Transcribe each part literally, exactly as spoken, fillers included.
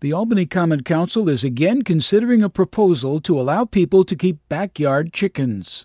The Albany Common Council is again considering a proposal to allow people to keep backyard chickens.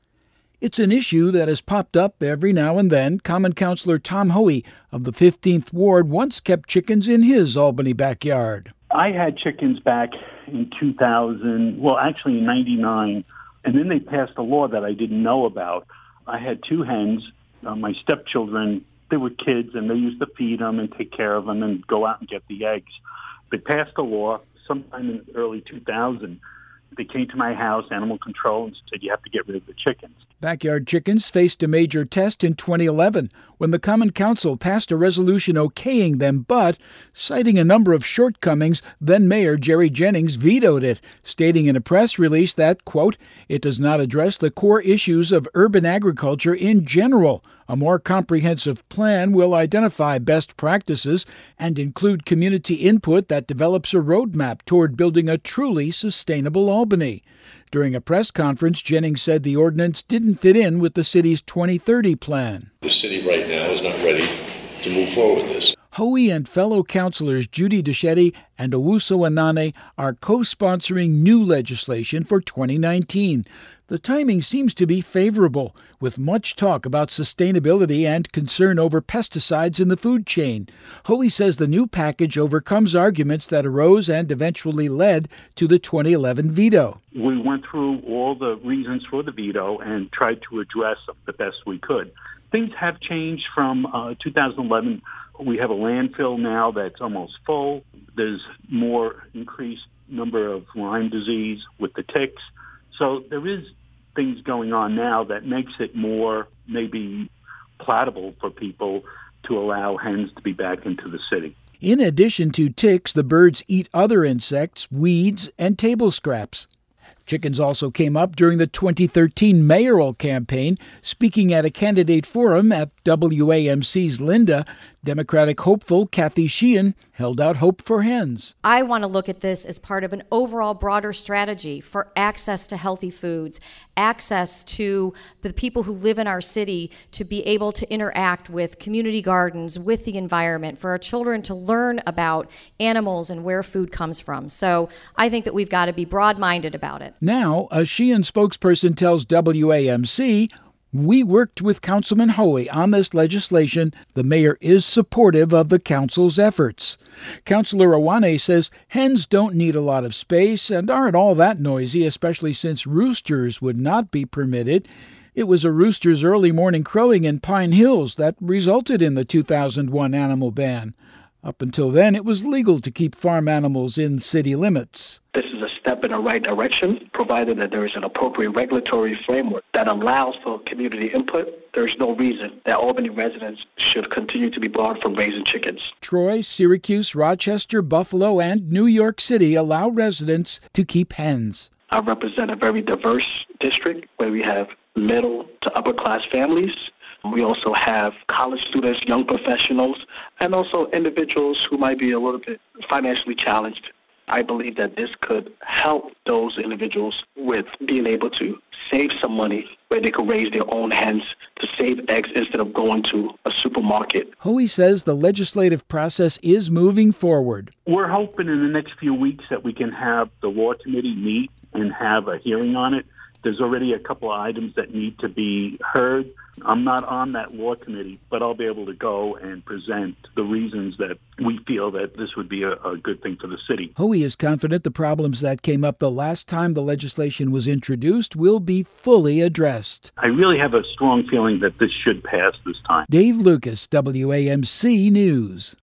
It's an issue that has popped up every now and then. Common Councilor Tom Hoey of the fifteenth Ward once kept chickens in his Albany backyard. I had chickens back in two thousand, well, actually in ninety-nine, and then they passed a law that I didn't know about. I had two hens. Uh, my stepchildren, they were kids, and they used to feed them and take care of them and go out and get the eggs. They passed a law sometime in early two thousand. They came to my house, animal control, and said you have to get rid of the chickens. Backyard chickens faced a major test in twenty eleven when the Common Council passed a resolution okaying them, but, citing a number of shortcomings, then-Mayor Jerry Jennings vetoed it, stating in a press release that, quote, it does not address the core issues of urban agriculture in general. A more comprehensive plan will identify best practices and include community input that develops a roadmap toward building a truly sustainable Albany. During a press conference, Jennings said the ordinance didn't fit in with the city's twenty thirty plan. The city right now is not ready to move forward with this. Hoey and fellow councilors Judy Duchetti and Owusu Anane are co-sponsoring new legislation for twenty nineteen. The timing seems to be favorable, with much talk about sustainability and concern over pesticides in the food chain. Hoey says the new package overcomes arguments that arose and eventually led to the twenty eleven veto. We went through all the reasons for the veto and tried to address them the best we could. Things have changed from uh, two thousand eleven. We have a landfill now that's almost full. There's more increased number of Lyme disease with the ticks. So there is things going on now that makes it more maybe palatable for people to allow hens to be back into the city. In addition to ticks, the birds eat other insects, weeds, and table scraps. Chickens also came up during the twenty thirteen mayoral campaign. Speaking at a candidate forum at W A M C's Linda, Democratic hopeful Kathy Sheehan held out hope for hens. I want to look at this as part of an overall broader strategy for access to healthy foods, access to the people who live in our city to be able to interact with community gardens, with the environment, for our children to learn about animals and where food comes from. So I think that we've got to be broad-minded about it. Now, a Sheehan spokesperson tells W A M C, we worked with Councilman Hoey on this legislation. The mayor is supportive of the council's efforts. Councilor Awane says hens don't need a lot of space and aren't all that noisy, especially since roosters would not be permitted. It was a rooster's early morning crowing in Pine Hills that resulted in the two thousand one animal ban. Up until then, it was legal to keep farm animals in city limits. This is a step in the right direction, provided that there is an appropriate regulatory framework that allows for community input. There's no reason that Albany residents should continue to be barred from raising chickens. Troy, Syracuse, Rochester, Buffalo, and New York City allow residents to keep hens. I represent a very diverse district where we have middle to upper class families. We also have college students, young professionals, and also individuals who might be a little bit financially challenged. I believe that this could help those individuals with being able to save some money where they could raise their own hens to save eggs instead of going to a supermarket. Hoey says the legislative process is moving forward. We're hoping in the next few weeks that we can have the law committee meet and have a hearing on it. There's already a couple of items that need to be heard. I'm not on that law committee, but I'll be able to go and present the reasons that we feel that this would be a, a good thing for the city. Hoey is confident the problems that came up the last time the legislation was introduced will be fully addressed. I really have a strong feeling that this should pass this time. Dave Lucas, W A M C News.